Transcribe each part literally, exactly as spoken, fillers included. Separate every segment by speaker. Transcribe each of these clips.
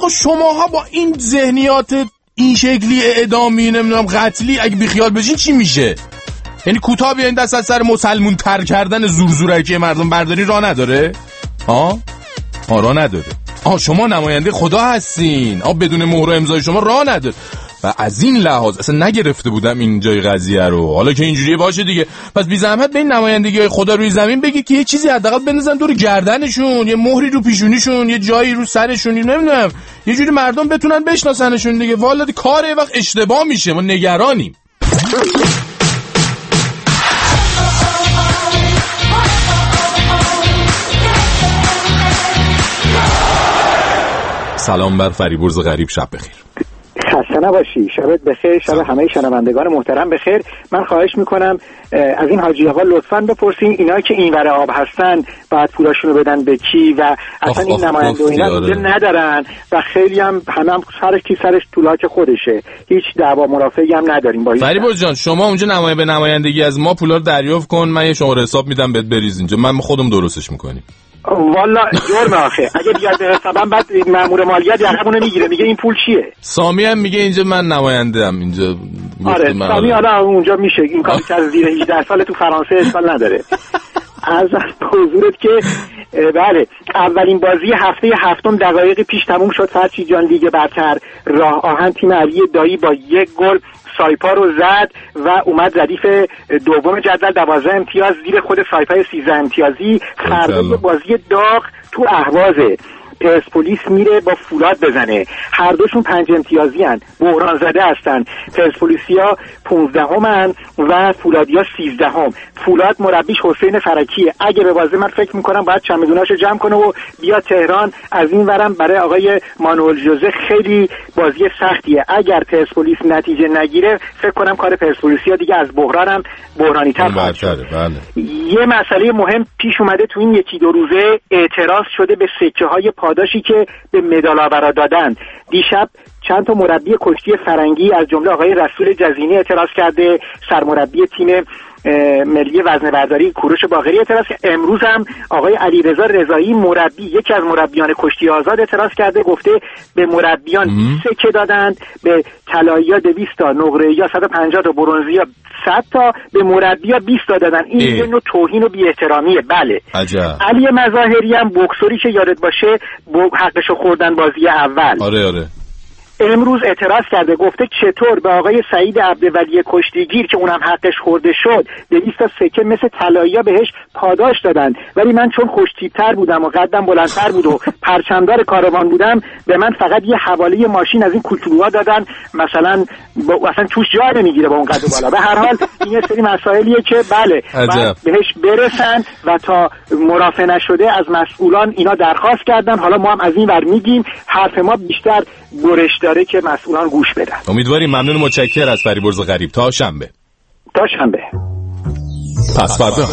Speaker 1: آقا شماها با این ذهنیات این شکلی اعدامی نمیدونم قتلی اگه بیخیال بشین چی میشه؟ یعنی کوتاه بیاین دست از سر مسلمون تر کردن زورزورکی مردم برداری راه نداره؟ ها؟ ها راه نداره. آه شما نماینده خدا هستین. آه بدون مهر و امضای شما راه نداره. و از این لحاظ اصلا نگرفته بودم این جای قضیه رو. حالا که اینجوریه باشه دیگه. پس بی زحمت به این نمایندگی خدا روی زمین بگی که یه چیزی حداقل بندازن دور گردنشون، یه مهری رو پیشونیشون، یه جایی رو سرشون، نمیدونم یه جوری مردم بتونن بشناسنشون دیگه. والا کار وقت اشتباه میشه، ما نگرانیم. سلام بر فریبرز غریب، شب بخیر.
Speaker 2: خسته نباشی، شبت بخیر، شب همه شنوندگان محترم بخیر. من خواهش میکنم از این حاجی آقا لطفاً بپرسین اینا که این ور آب هستن بعد پولاشونو بدن به کی و اصلا این نماینده و اینا اینجا ندارن و خیلی هم همه هم سرش کی سرش طولاک خودشه، هیچ دعوا مرافعی هم نداریم با
Speaker 1: فریبرز جان. شما اونجا نماینده به نمایندگی از ما پولا رو دریافت کن، من یه شماره حساب میدم بهت بریز اینجا، من خودم درستش میکنیم.
Speaker 2: والا جرم آخه اگه بیاد به حسابم بعد مأمور مالیات یقمونو میگیره میگه این پول چیه.
Speaker 1: سامی هم میگه اینجا من نماینده ام اینجا.
Speaker 2: آره سامی حالا اونجا میشه این کاری که از زیر هجده سال تو فرانسه اشکال نداره. از حضورت که بله اولین بازی هفته هفتم دقایق پیش تموم شد. فرچی جان لیگ برتر راه آهن تیم علی دایی با یک گل سایپا رو زد و اومد ردیف دوم جدول دوازده امتیاز زیر خود سایپای سیزده امتیازی. فردا بازی داغ تو اهوازه، پرسپولیس میره با فولاد بزنه، هر دوشون پنج امتیازی هن، بحران زده هستن. پرسپولیسیا پونزدهمن و فولادیا سیزدهم. فولاد مربیش حسین فرکیه، اگه به بازی من فکر میکنم باید چمدوناشو جمع کنه و بیا تهران. از این ورم برای آقای مانوئل جوزه خیلی بازی سختیه، اگر پرسپولیس نتیجه نگیره فکر کنم کار پرسپولیسیا دیگه از بحرانم بحرانی تر خواهد شد.
Speaker 1: بله.
Speaker 2: یه مسئله مهم پیش اومده تو این یکی دو روزه، اعتراض شده به سکه های پاداشی که به مدال‌آورا دادن. دیشب چند تا مربی کشتی فرنگی از جمله آقای رسول جزینی اعتراض کرده، سرمربی تیم ملی وزنه برداری کوروش باقری اعتراض کرد. امروز هم آقای علیرضا رضایی مربی یکی از مربیان کشتی آزاد اعتراض کرده، گفته به مربیان سکه دادند، به طلایی‌ها دویست تا، نقره‌ای‌ها صد و پنجاه تا، برنزی‌ها صد تا، به مربی‌ها بیست تا دادن. این یه نوع توهین و بی‌احترامیه. بله
Speaker 1: عجب.
Speaker 2: علی مظاهری هم بوکسوری که یادت باشه حقشو خوردن بازی اول.
Speaker 1: آره آره
Speaker 2: امروز اعتراض کرده، گفته چطور به آقای سعید عبدولی کشتیگیر که اونم حقش خورده شد دویست تا سکه مثل طلایی‌ها بهش پاداش دادن، ولی من چون خوش‌تیپ‌تر بودم و قدم بلندتر بود و پرچمدار کاروان بودم به من فقط یه حواله ماشین از این کوچولوها دادن، مثلا با... اصلا توش جا نمیگیره با اون قد بالا. به هر حال این یه سری مسائلیه که بله بهش برسن و تا مرافع نشده از مسئولان اینا درخواست کردن. حالا ما هم از این ور میگیم حرف ما بیشتر برش داره که مسئولان گوش بدن.
Speaker 1: امیدواریم. ممنون، متشکرم از فریبرز غریب. تا شنبه.
Speaker 2: تا شنبه.
Speaker 1: پس فردا.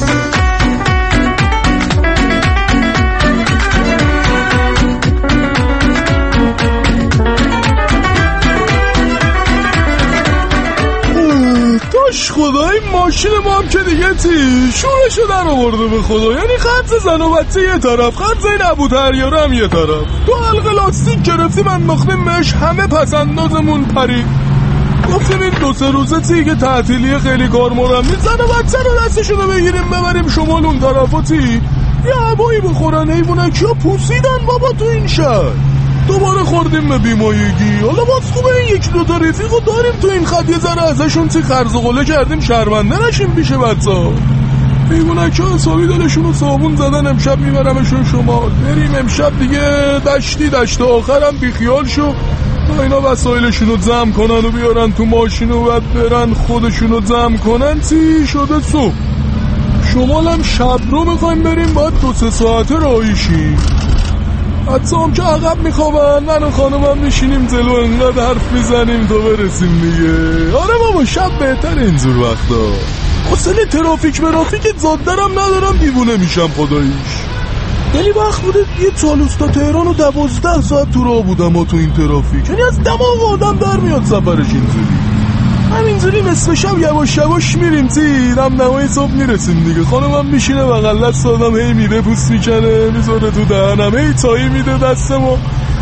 Speaker 1: داش خدای ماشین ما هم که دیگه تی شورشو در آورده به خدا. یعنی خط زن و بچه یه طرف، خط زین ابوطریاره هم یه طرف، دو حلقه لاستیک گرفتیم انداختیم مش، همه پسندازمون پرید. گفتیم این دو سه روزه تی که تعطیلیه خیلی کار مرم نیست، زن و بچه رو دستشونو بگیریم ببریم شمال اون طرف و تی یه هوایی بخورن. حیوانکی ها پوسیدن بابا تو این شهر. دوباره خوردیم به بیمایگی. حالا باز خوبه این یک دو تا رفیقو داریم تو این خط، یه ذره ازشون تی خرز و قله کردیم شرمنده نشیم پیش بچه‌ها. حیوانکی ها حسابی دلشونو صابون زدن. امشب میبرمشون شمال، بریم امشب دیگه دشتی دشت آخرم بیخیال شو تا اینا وسایلشونو جمع کنن و بیارن تو ماشین و بعد برن خودشونو جمع کنن. تی شده صبح شمال هم شب رو میخوایم بریم، باید دو سه ساعته راهیشیم. حتی هم که عقب میخوابن، من و خانمم میشینیم جلو انقدر حرف میزنیم تا برسیم دیگه. آره بابا شب بهتر اینجور وقتا. اصلا ترافیک مرافیک زاددرم ندارم دیوونه میشم خداییش. یعنی وقت بوده یه چالوس تا تهران و دوازده ساعت تو راه بودم و تو این ترافیک، یعنی از دماغ آدم در میاد سفرش اینجوری. همینجوری نصف شب یواش یواش میریم تی دم نمای صبح میرسیم دیگه. خانمم میشینه بغل دست آدم هی میره پوست میکنه میذاره تو دهنم، هی تایی میده دست ما.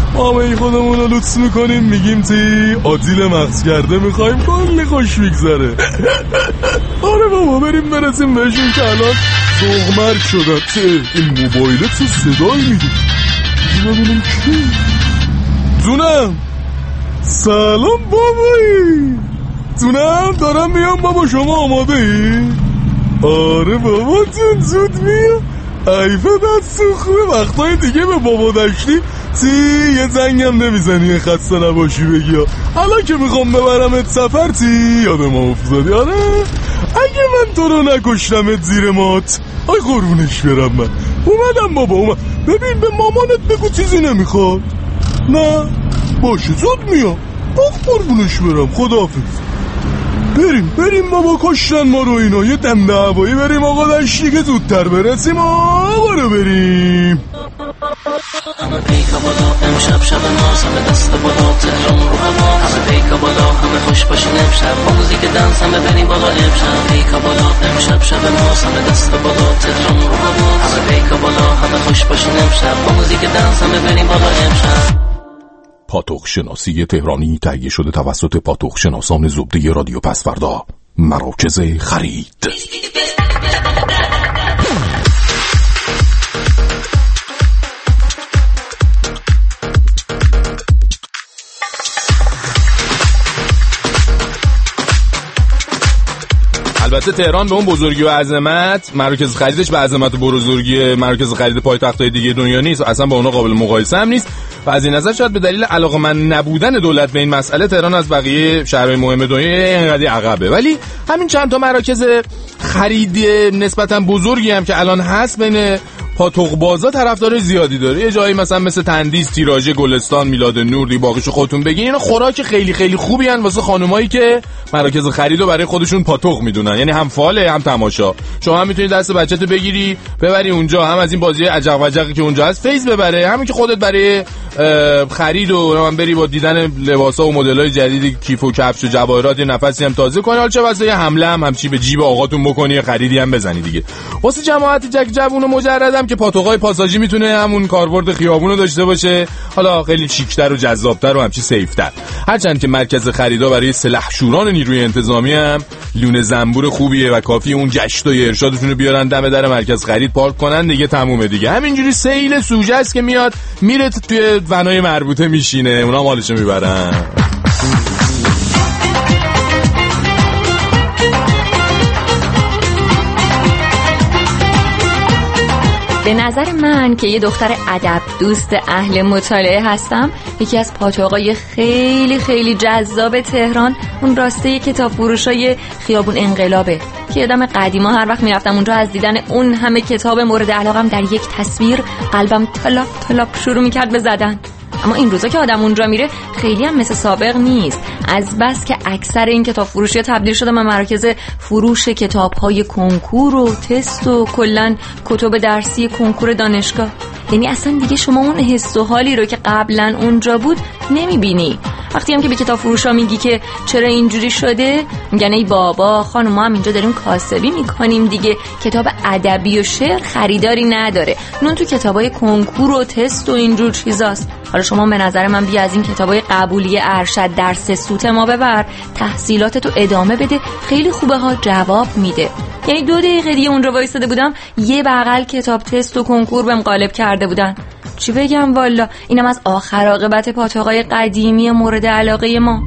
Speaker 1: ما به خودمون رو لطف میکنیم میگیم تی آتیل مغز کرده میخوایم کلی خوش بگذره. آره بابا بریم برسیم بهشون که الان سوغمرگ شدن. تی این موبایلت تو صدایی میده ببینیم کی. جونم سلام بابایی. جونم دارم میام بابا شما آماده ای؟ آره بابا جون زود میام. ایفه دست سخره وقتای دیگه به بابا داشتی تی یه زنگم نمیزنی یه خسته نباشی بگی حالا که میخوام ببرمت سفر تی یادم افتادی. آره اگه من تو رو نکشتمت زیر مات آی قربونش برم من اومدم بابا اومد. ببین به مامانت بگو چیزی نمیخواد. نه باشه زود میام. آخ قربونش برم خداحافظ. بریم بریم بابا کشتن ما رو اینا. یه دم هوایی بریم آقا داشتی که زودتر برسیم آقا رو بریم.
Speaker 3: همه پیکا بالا امشب شب ناز همه دست بالا تهران رو هوا همه پیکا بالا همه خوش باشین امشب با موزیک دنس همه بریم بالا امشب پیکا بالا امشب شب ناز همه دست بالا تهران رو هوا همه پیکا بالا همه خوش باشین امشب با موزیک دنس همه بریم بالا امشب.
Speaker 4: پاتوق شناسی تهرانی تهیه شده توسط پاتوق شناسان زبده رادیو پسوردا مراکز خرید. البته تهران به اون بزرگی و عظمت مراکز خریدش به عظمت و بزرگی مراکز خرید پایتخت‌های دیگه دنیا نیست، اصلا با اونها قابل مقایسه هم نیست و از این نظر شاید به دلیل علاقه‌مند نبودن دولت به این مسئله تهران از بقیه شهرهای مهم دنیا اینقدر عقبه. ولی همین چند تا مراکز خرید نسبتا بزرگی هم که الان هست بین پاتوق بازا طرفدار زیادی داره. یه جایی مثلا مثل تندیس، تیراژه، گلستان، میلاد نور، دی باقیشو خودتون بگین. اینا خوراک خیلی خیلی خوبی ان واسه خانمایی که مراکز خریدو برای خودشون پاتوق میدونن، یعنی هم فاله هم تماشا. شما هم میتونید دست بچه‌تو بگیری ببری اونجا، هم از این بازی عجق وجقی که اونجا هست فیض ببره، همین که خودت برای خرید و من بری با دیدن لباسا و مدل‌های جدید کیف و کفش و جواهرات نفسی هم تازه کنی. حالا چه واسه یه حمله هم همچی به جیب آقاتون بکنی، خریدی هم بزنی دیگه. واسه جماعت جک جوون و مجردم که پاتوقای پاساژی میتونه همون کاربرد خیابونو داشته باشه، حالا خیلی شیک‌تر و جذاب‌تر و همچی سیف‌تر. هرچند که مرکز خریدا برای سلحشوران نیروی انتظامی هم لونه زنبور خوبیه و کافی اون گشت و ارشادتون رو بیارن دم در مرکز خرید پارک کنن دیگه تمومه دیگه. همینجوری سیل سوژه است که میاد میره توی ونای مربوطه میشینه، اونا مالشو میبرن.
Speaker 5: به نظر من که یه دختر ادب دوست اهل مطالعه هستم، یکی از پاتوقای خیلی خیلی جذاب تهران اون راسته کتاب فروشای خیابون انقلابه که یادم قدیما هر وقت میرفتم اونجا از دیدن اون همه کتاب مورد علاقم در یک تصویر قلبم تلاپ تلاپ شروع میکرد به زدن. اما این روزا که آدم اونجا میره خیلی هم مثل سابق نیست، از بس که اکثر این کتاب فروشی تبدیل شده به مراکز فروش کتاب‌های کنکور و تست و کلاً کتب درسی کنکور دانشگاه. یعنی اصلا دیگه شما اون حس و حالی رو که قبلا اونجا بود نمیبینی. وقتی هم که به کتاب فروشا میگی که چرا اینجوری شده، میگن ای بابا خانم ما هم اینجا داریم کاسبی میکنیم دیگه، کتاب ادبی و شعر خریداری نداره، اون تو کتابای کنکور و تست و اینجور چیزاست. حالا شما به نظر من بیا از این کتابای قبولی ارشد درس سوت ما ببر، تحصیلاتتو ادامه بده، خیلی خوبه ها، جواب میده. یعنی دو دقیقه دیگه اونجا وایساده بودم یه بغل کتاب تست و کنکور بهم غالب کرده بودن. چی بگم والا، اینم از آخر عاقبت پاتوقای قدیمی مورد علاقه ما.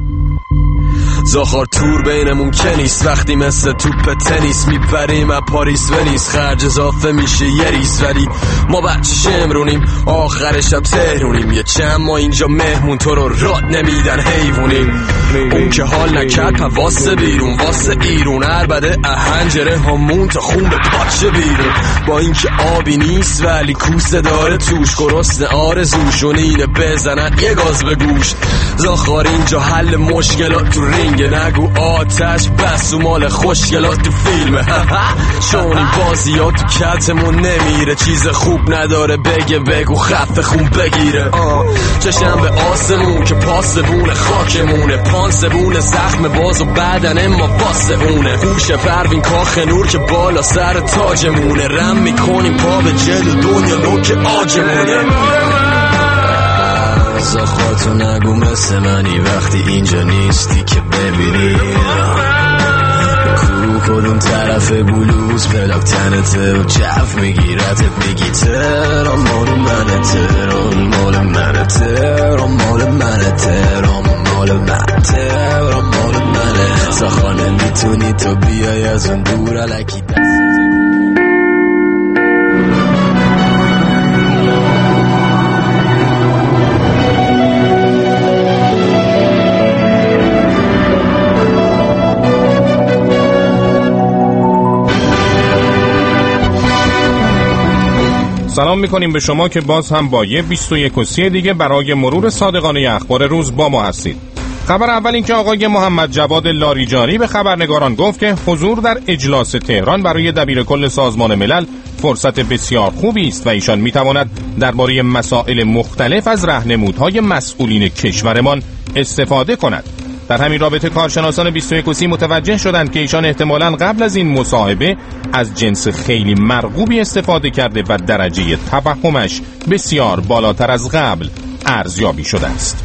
Speaker 6: زاخار تور بینمون که نیست، وقتی مثل توپ تنیس میپریم از پاریس ونیس، خرج اضافه میشه یه ریس، ولی ما بچه شمرونیم آخرش هم تهرونیم، یه چند ما اینجا مهمون تو رو راد نمیدن حیوونیم. اون که حال نکرد واسه بیرون واسه ایرون، عربده اهنجره همون تا خون به پاچه بیرون، با این که آبی نیست ولی کوسه داره توش، گرسنه آرزوشون اینه بزنن یه گاز به گوش. زاخار اینجا حل مشکلات تو رینگ، نگو آتش بس و مال خوشگلات تو فیلمه، چون این بازیات تو کتمون نمیره، چیز خوب نداره بگه بگو خفه خون بگیره. چشم به آسمون که پاسبون خاکمونه، پانسبون زخم باز و بدن ما واسه اونه، هوش پروین کاخ نور که بالا سر تاجمونه، رم میکنیم پا به جلو دنیا نوک آجمونه. زخارتو نگو مثل منی وقتی اینجا نیستی که ببینی کو کدوم طرف بلوز پلاک تنته و جف میگیرتت میگی ترام مال منه ترام مال منه ترام مال منه ترام مال منه ترام مال منه ساخانه میتونی تو بیای از اون دور الکی دست
Speaker 4: سلام میکنیم به شما که باز هم با یه بیست و یک و سی دیگه برای مرور صادقانه اخبار روز با ما هستید. خبر اول این که آقای محمد جواد لاریجانی به خبرنگاران گفت که حضور در اجلاس تهران برای دبیرکل سازمان ملل فرصت بسیار خوبی است و ایشان میتواند درباره مسائل مختلف از راهنمودهای مسئولین کشورمان استفاده کند. در همین رابطه کارشناسان بیست و یک و سی متوجه شدند که ایشان احتمالاً قبل از این مصاحبه از جنس خیلی مرغوبی استفاده کرده و درجه توهمش بسیار بالاتر از قبل ارزیابی شده است.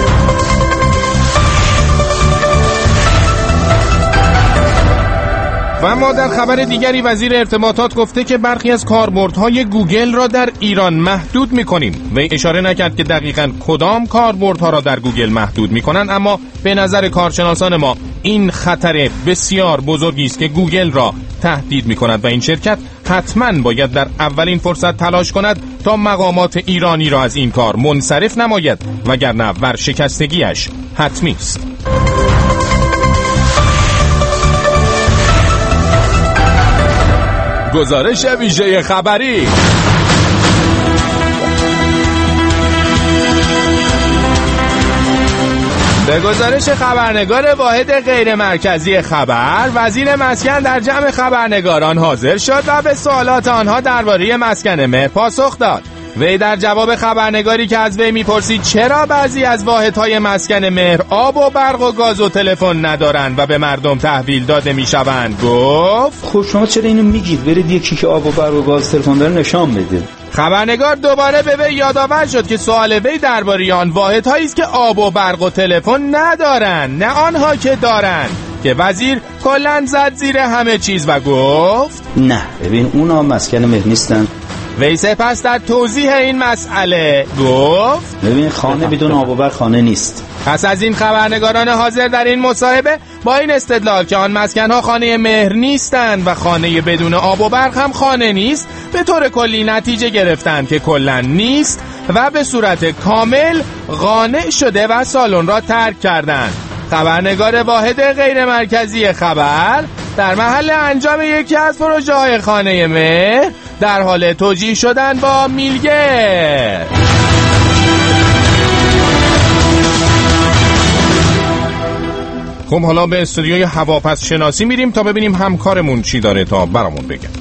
Speaker 4: و اما در خبر دیگری وزیر ارتباطات گفته که برخی از کاربردهای گوگل را در ایران محدود می‌کنیم. و اشاره نکرد که دقیقاً کدام کاربردها را در گوگل محدود می‌کنند، اما به نظر کارشناسان ما این خطر بسیار بزرگی است که گوگل را تهدید می‌کند و این شرکت حتماً باید در اولین فرصت تلاش کند تا مقامات ایرانی را از این کار منصرف نماید، وگرنه ورشکستگیش حتمی است. گزارش ویژه خبری. به گزارش خبرنگار واحد غیر مرکزی خبر، وزیر مسکن در جمع خبرنگاران حاضر شد و به سوالات آنها درباره مسکن مهر پاسخ داد. وی در جواب خبرنگاری که از وی میپرسید چرا بعضی از واحدهای مسکن مهر آب و برق و گاز و تلفن ندارند و به مردم تحویل داده میشوند، گفت
Speaker 7: خب شما چرا اینو میگید؟ برید یکی که آب و برق و گاز تلفن داره نشان بده.
Speaker 4: خبرنگار دوباره به وی یادآور شد که سوال وی درباره آن واحدهایی است که آب و برق و تلفن ندارند، نه آنها که دارند، که وزیر کلاً زد زیر همه چیز و گفت
Speaker 7: نه ببین اونا مسکن مهر نیستن.
Speaker 4: وی سپس در توضیح این مسئله گفت
Speaker 7: ببین خانه بدون آب و برق خانه نیست.
Speaker 4: پس از این خبرنگاران حاضر در این مصاحبه با این استدلال که آن مسکن‌ها خانه مهر نیستند و خانه بدون آب و برق هم خانه نیست، به طور کلی نتیجه گرفتند که کلاً نیست و به صورت کامل قانع شده و سالن را ترک کردند. خبرنگار واحد غیر مرکزی خبر در محل انجام یکی از پروژه‌های خانه مهر در حال توجیه شدن با میلگر. خب حالا به استودیوی هواپس شناسی میریم تا ببینیم همکارمون چی داره تا برامون بگه.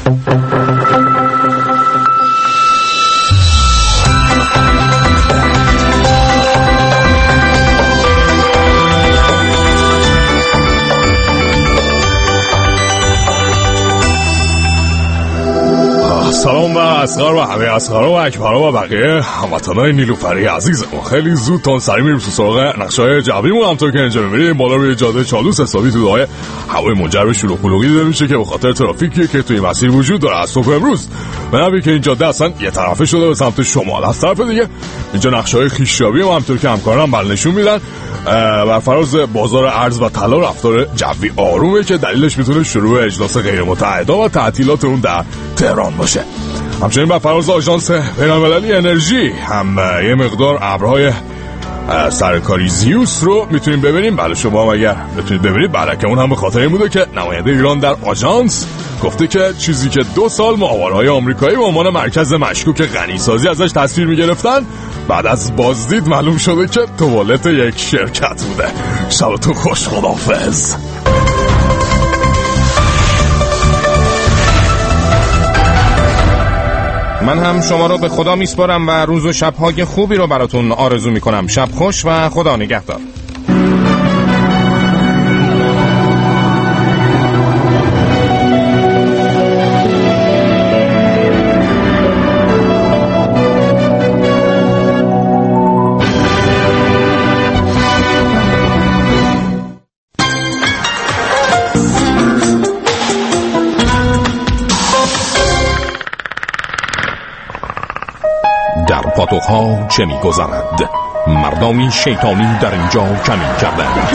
Speaker 1: سلام و اصغر و همه اصغر و اکبر و بقیه هموطنای نیلوفری عزیزمون، خیلی زود تون سری میریم تو سراغ نقشه‌های جویمون. همونطور که اینجا می‌بینید بالا روی جاده چالوس حسابی تو دای هوای منجر به شلوغ پلوغی دیده میشه که به خاطر ترافیکی که توی مسیر وجود داره از صبح امروز. به نحوی که این جاده اصلا یه طرفه شده به سمت شمال. از طرف دیگه اینجا نقشه‌های خیشابی هم همونطور که همکاران بر نشون میدن بر فراز بازار ارز و طلا رفتار جوی آرومه که دلیلش میتونه شروع اجلاس غیر متعهدا و تعطیلات اون در تهران باشه. همچنین بر فراز آژانس بین‌المللی انرژی هم یه مقدار ابرهای سرکاری زیوس رو میتونیم ببینیم. بله شما هم اگر بتونید ببینید، بله که اون هم به خاطر این بوده که نماینده ایران در آژانس گفته که چیزی که دو سال معاونهای آمریکایی به عنوان مرکز مشکوک غنیسازی ازش تصویر میگرفتن، بعد از بازدید معلوم شده که توالت یک شرکت بوده. شبتون خوش، خداحافظ.
Speaker 4: من هم شما رو به خدا میسپارم و روز و شب‌های خوبی رو براتون آرزو میکنم. شب خوش و خدا نگهدار.
Speaker 8: اینجاها چه می‌گذرد؟ مردانی شیطانی در اینجا کمین کردند،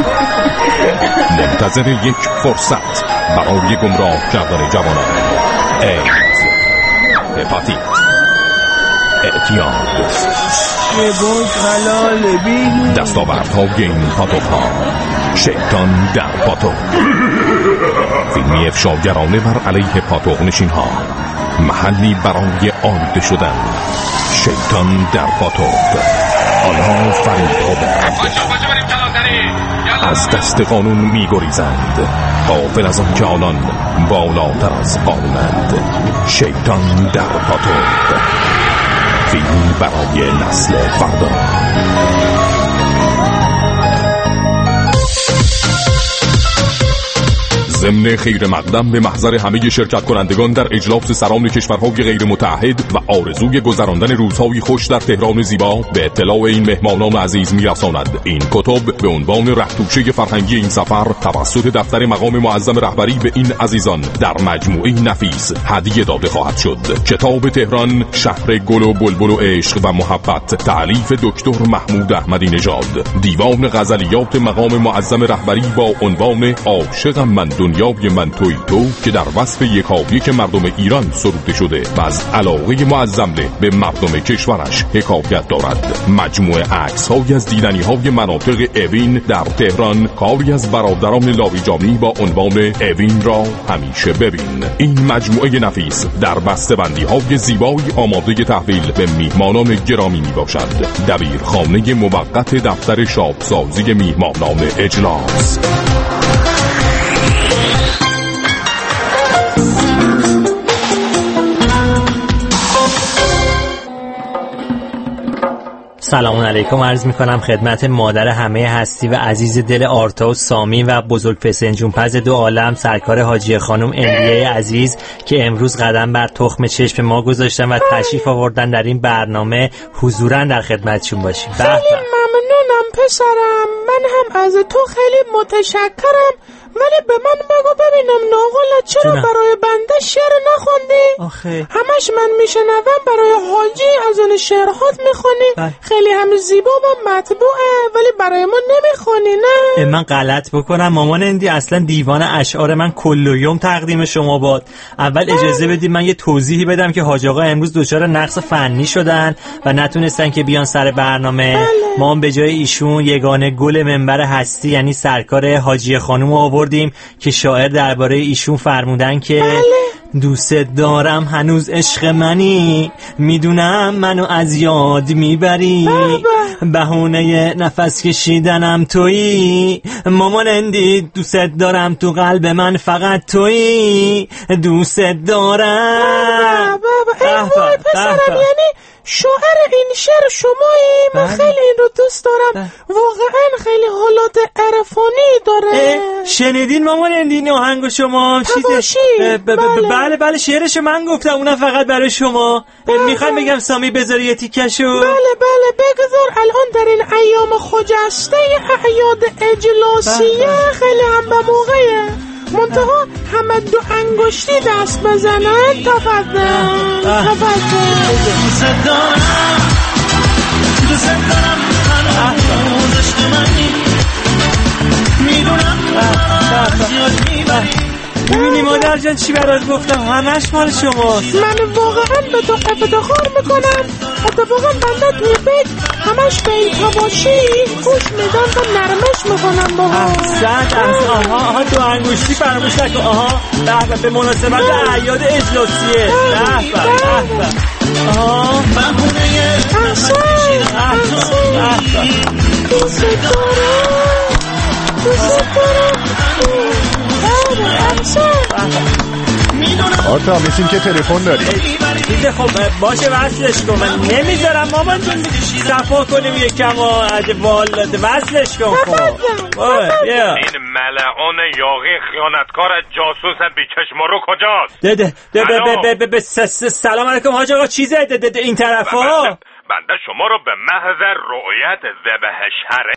Speaker 8: منتظر یک فرصت برای گمراه کردن جوانان. ایدز، هپاتیت، اعتیاد، دستاوردهای این پاتوق‌ها. شیطان در پاتوق، فیلمی افشاگرانه بر علیه پاتوق نشین‌ها، محلی برای آلوده شدن. شیطان در پاتوق، آنها فریب خوردند، از دست قانون می‌گریزند، غافل از آن که آنان بالاتر از قانونند. شیطان در پاتوق، فیلمی برای نسل فردا. ضمن خیر مقدم به محضر همه شرکت کنندگان در اجلاس سران کشورهای غیر متحد و آرزوی گذراندن روزهای خوش در تهران زیبا به اطلاع این مهمانان عزیز میرساند. این کتب به عنوان رهتوشه فرهنگی این سفر توسط دفتر مقام معظم رهبری به این عزیزان در مجموعه نفیس هدیه داده خواهد شد. کتاب تهران، شهر گل و بلبل و عشق و محبت، تألیف دکتر محمود احمدی نژاد. دیوان غزلیات مقام معظم رهبری با عنوان عاشقم من دنیای من توی تو که در وصف یکایک مردم ایران سروده شده و از علاقه معظم به مردم کشورش حکایت دارد. مجموعه عکس‌های از دیدنی‌های مناطق اوین در تهران، کاری از برادران لاریجانی با عنوان اوین را همیشه ببین. این مجموعه نفیس در بسته‌بندی‌های زیبایی آماده تحویل به میهمانان گرامی میباشد. دبیرخانه موقت دفتر شاپسازی میهمانان اجلاس.
Speaker 9: سلام علیکم عرض می کنم خدمت مادر همه هستی و عزیز دل آرتا و سامی و بزرگ پسنجون پز دو عالم، سرکار حاجی خانم اندیه عزیز که امروز قدم بر تخم چشم ما گذاشتن و تشریف آوردن در این برنامه. حضوراً در خدمتشون باشیم.
Speaker 10: خیلی ممنونم پسرم، من هم از تو خیلی متشکرم، ولی به من بگو ببینم ناقل چرا جونه. برای بنده شعر نخوندی؟
Speaker 9: آخه
Speaker 10: همش من میشنوم برای حاجی از اون شعرهات میخونی، خیلی هم زیبا و مطبوعه، ولی برای ما نمیخونی نه؟
Speaker 9: من غلط بکنم مامان اندی؟ اصلا دیوان اشعار من کل یوم تقدیم شما باد. اول اجازه بدید من یه توضیحی بدم که حاج آقا امروز دچار نقص فنی شدن و نتونستن که بیان سر برنامه. بله. ما هم به جای ایشون یگانه گل منبر هستی یعنی سرکار حاجی خانم آوردیم که شاعر درباره ایشون فرمودن که بله. دوست دارم هنوز عشق منی، میدونم منو از یاد میبری، بهونه نفس کشیدنم تویی، مامان اندی دوست دارم تو قلب من فقط تویی، دوست دارم.
Speaker 10: بابا ای وای پسرم، یعنی شاعر این شعر شمایی؟ من خیلی این رو دوست دارم، واقعا خیلی حالات عرفانی داره.
Speaker 9: شنیدین مامان این آهنگو شما؟
Speaker 10: چیزی
Speaker 9: بله بله شعرشو من گفتم، اونم فقط برای شما. میخوایم بگم سامی بذاری یه تیکشو؟
Speaker 10: بله بله بگذار. الان در این ایام خجسته اعیاد اجلاسیه خیلی هم به موقعه، منتها همه دو انگشتی دست بزنن. تفضل تفضل.
Speaker 3: دوست دارم دوست دارم هنوز عشق منی، میدونم زیاد میبری.
Speaker 9: ببینی مادر جان چی برات گفتم، همش مال شماست.
Speaker 10: من واقعا به تو افتخار میکنم، اتفاقا بنده توی بیت همش به این تباشی گوش میدم و نرمش میکنم با هم.
Speaker 9: احسن آها آها دو انگشتی فراموش نکن. آها به به مناسبت اعیاد اجلاسیه. به به به آها
Speaker 3: بهونه
Speaker 10: احسن احسن دوست دارم دوست دارم.
Speaker 1: آرتا میشیم که تلفن داری.
Speaker 9: چیزه خب باشه وصلش کن، من نمیذارم مامان جون صفا کنیم یکم و وال وصلش کن. خب
Speaker 11: این ملعون یاغی خیانتکار جاسوس بیچشم رو کجاست؟
Speaker 9: ده ده ده سلام علیکم حاج آقا. چیزه ده ده این طرفا؟
Speaker 11: بنده شما رو به محض رؤیت ذبح شرع